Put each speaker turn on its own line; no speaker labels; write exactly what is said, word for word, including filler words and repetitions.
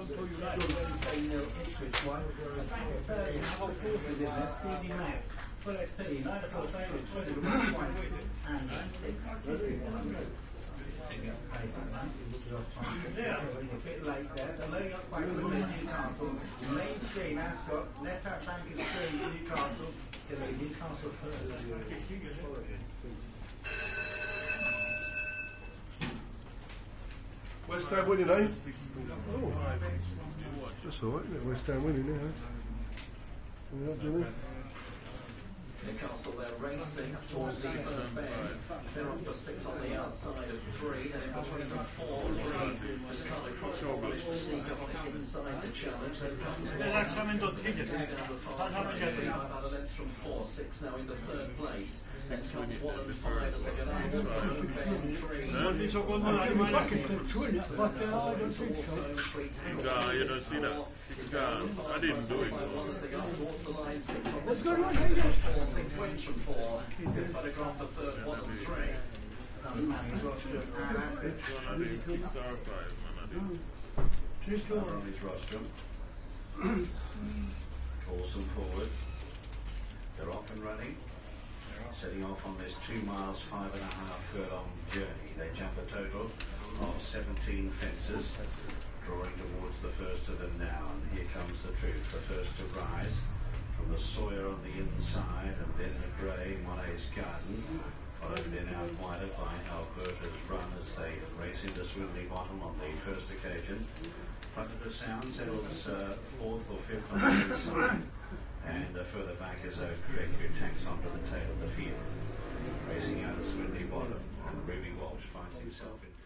Full X P, nine to four savings, twenty to one twice, and six. Yeah. A bit late there. They're loading up back with Newcastle. Main screen, Ascot. Left out flank is screen, Newcastle. Still in Newcastle first.
West Ham winning, eh? Oh, that's alright, isn't it? West Ham winning, eh? Yeah, do
Newcastle, they're racing towards the first bend. They're off for six on the outside of three. Then in between them four, three. The Scarlet Crossbow managed to sneak up on its inside to challenge. They've come to number five side, by about a length from four. Six now in the third place. Then comes one and five as they go down to bend three.
Yeah, you don't see that. Yeah, I didn't do it.
As they go towards the line, six on the side. Four, six wins from four. Good photograph the third, one and three.
Ronnie's rostrum. Calls them forward. They're off and running. Setting off on this two miles, five and a half furlong journey. They jump a total of seventeen fences, drawing towards the first of them now. And here comes the truth. The first to rise from the Sawyer on the inside, and then the grey Monet's Garden, followed then out wider by Alberta's Run as they race into Swindley Bottom on the first occasion. Front of the Sound settles uh, fourth or fifth on the inside, and uh, further back is Oak Creek, who tanks onto the tail of the field. Racing out of Swindley Bottom, and Ruby Walsh finds himself in